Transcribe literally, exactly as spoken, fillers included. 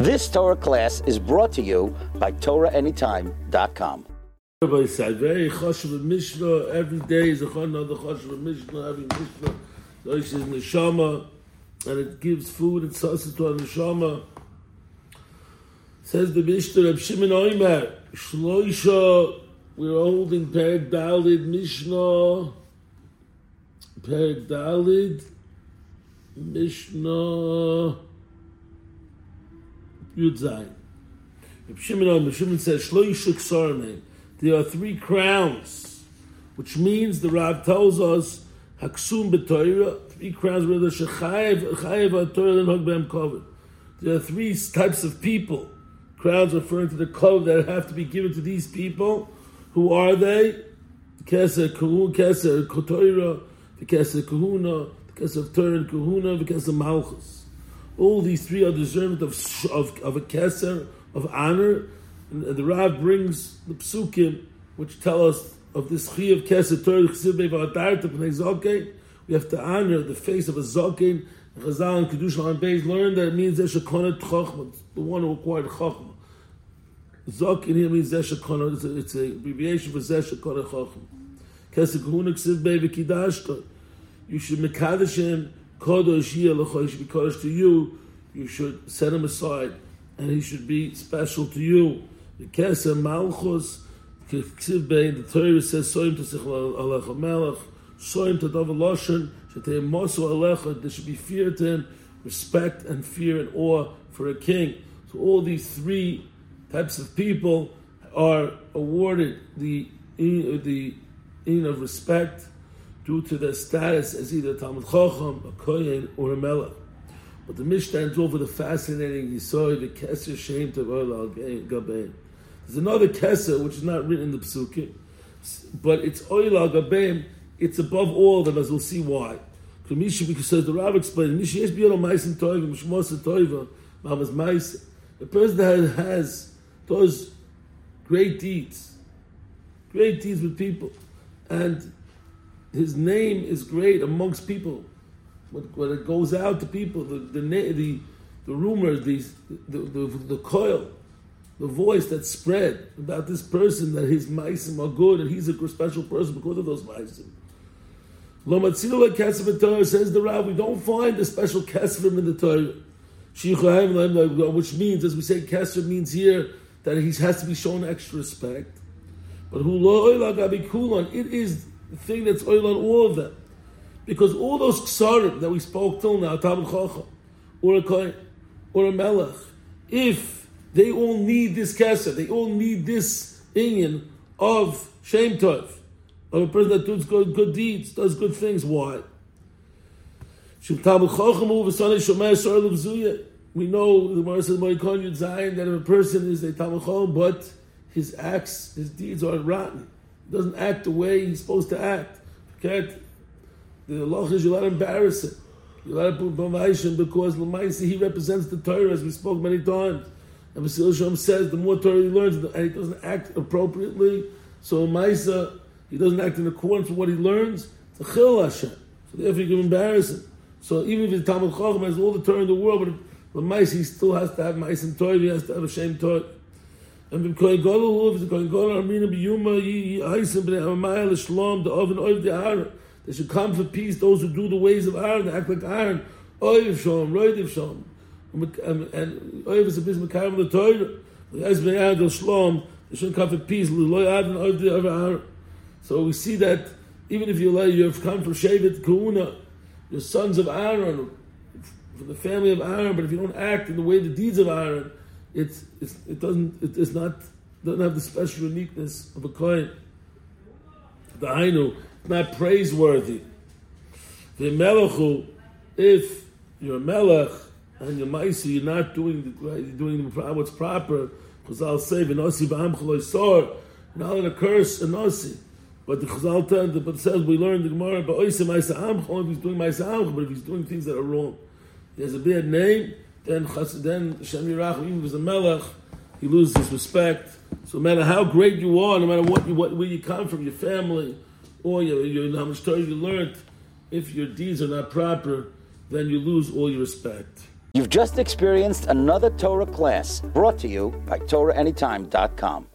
This Torah class is brought to you by Torah Anytime dot com. Everybody said, very chashuv Mishnah, every day is a another chashuv Mishnah, every Mishnah, Doish is neshama, and it gives food and sustenance to our neshama. Says the Mishnah, Reb Shimon Oimer, Shloisha, we're holding Perek Dalid Mishnah, Perek Dalid, Mishnah, Yud Zayin. Reb Shimon Oimer, Shimon says, Shloisha Ksarnei, there are three crowns, which means the Rav tells us, Haksum b'Torah, three crowns where the Shechayev, Chayev HaTorah and Hog B'hem Kovet. There are three types of people. Crowns referring to the code that have to be given to these people. Who are they? The Keser Kahuna, Keser Kotorah, the Keser Kahuna, the Keser Torah and Kahuna, the Keser Malchus. All these three are deserving of, of, of a Keser, of honor. And the Rav brings the Psukim, which tell us of this Chi of Keser Torah, Chesiv Be'vadarta P'nei Zokein. We have to honor the face of a Zokein. Chazal and Kedush L'an Beis learn that it means Zeh Shekonet Chochmah, the one who acquired Chochmah. Zokein here means Zeh Shekonet, it's, it's an abbreviation for Zeh Shekonet Chochmah. Keser Kahuna Chesiv Be'v'kidashta. You should Mekadosh him, Kodosh Yeh L'cho, he should be Kodosh to you. You should set him aside, and he should be special to you. The Keser Malchus, Chesiv Be'in, the Torah says, Soim T'sich Alecha Melech, Soim T'dav Loshen, Shetei Mosu Alecha, there should be fear to him, respect and fear and awe for a king. So all these three types of people are awarded the the in of respect due to their status as either Talmud Chacham, a Kohen, or a Melech. But the Mishnah ends over the fascinating Yisod, the Keser Shem Tavol Gabein. There's another Keser which is not written in the Psukim, but it's Oila Gabein. It's above all of them, as we'll see why. Because says the Rav explained, the person that has those great deeds, great deeds with people, and his name is great amongst people. When it goes out to people, the the the, the rumors, these the, the the coil, the voice that spread about this person that his ma'asim are good and he's a special person because of those ma'asim. Lo matzilo lekesef b'Torah, says the Rav, we don't find a special kesefim in the Torah. Which means, as we say, kesef means here that he has to be shown extra respect. But hu lo oila gabi kulon, it is the thing that's oila on all of them. Because all those ksarim that we spoke till now, Talmud Chacham, or a Kohen, or a Melech, if they all need this kesef, they all need this inyan of Shem Tov, of a person that does good, good deeds, does good things. Why? We know the Gemara says that if a person is a Talmud Chacham, but his acts, his deeds are rotten, he doesn't act the way he's supposed to act. Okay? The law is you let embarrass him, you let him put b'maishim because l'maisi he represents the Torah, as we spoke many times. And Basil Shem says the more Torah he learns, and he doesn't act appropriately, so Maisa, he doesn't act in accordance with what he learns, it's a chil Hashem. So therefore you can embarrass him. So even if the Talmud Chacham has all the Torah in the world, but the Mais, he still has to have Mais and Torah, he has to have a Shem Torah. And if Kohen Gadol, if the Kohen Gadol, Amina B'Yuma, Yi'aisim B'nei Hamayel, Shlom, the Oven, Oiv, the Aaron, they should come for peace, those who do the ways of Aaron, they act like Aaron, Oiv Shalom, Roidiv Shalom. And Oiv is a business Mekayim of the Torah, Yi'aisim B'nei Aaron, Shlom, they shouldn't come for peace, L'loi Aaron, Oiv, the Aaron. So we see that even if you you have come from Shevet Kahuna, you're sons of Aaron, from the family of Aaron, but if you don't act in the way the deeds of Aaron, it's, it's it doesn't it is not doesn't have the special uniqueness of a Kohen. The Ainu, not praiseworthy. The Melechu, if you're a Melech and you're Maisi, you're not doing the, you're doing what's proper. Because I'll say, "V'nosi b'am chaloi sor," not let a curse a nosi. But the Chazal tells, but it says we learned the Gemara, but if he's doing Ma'aseh, but if he's doing things that are wrong, he has a bad name, then then Shem Yirach, even if he's a Melech, he loses his respect. So no matter how great you are, no matter what you, what where you come from, your family, or your, your how much Torah you learned, if your deeds are not proper, then you lose all your respect. You've just experienced another Torah class brought to you by Torah Anytime dot com.